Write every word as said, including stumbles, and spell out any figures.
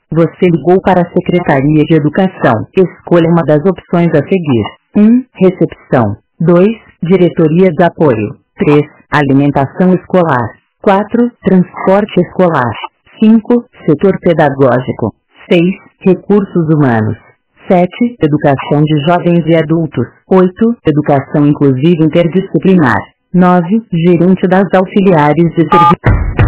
Você ligou para a Secretaria de Educação. Escolha uma das opções a seguir. um. Recepção. dois. Diretoria de Apoio. três. Alimentação escolar. quatro. Transporte escolar. cinco. Setor pedagógico. seis. Recursos humanos. sete. Educação de jovens e adultos. oito. Educação inclusiva interdisciplinar. nove. Gerente das auxiliares de serviço.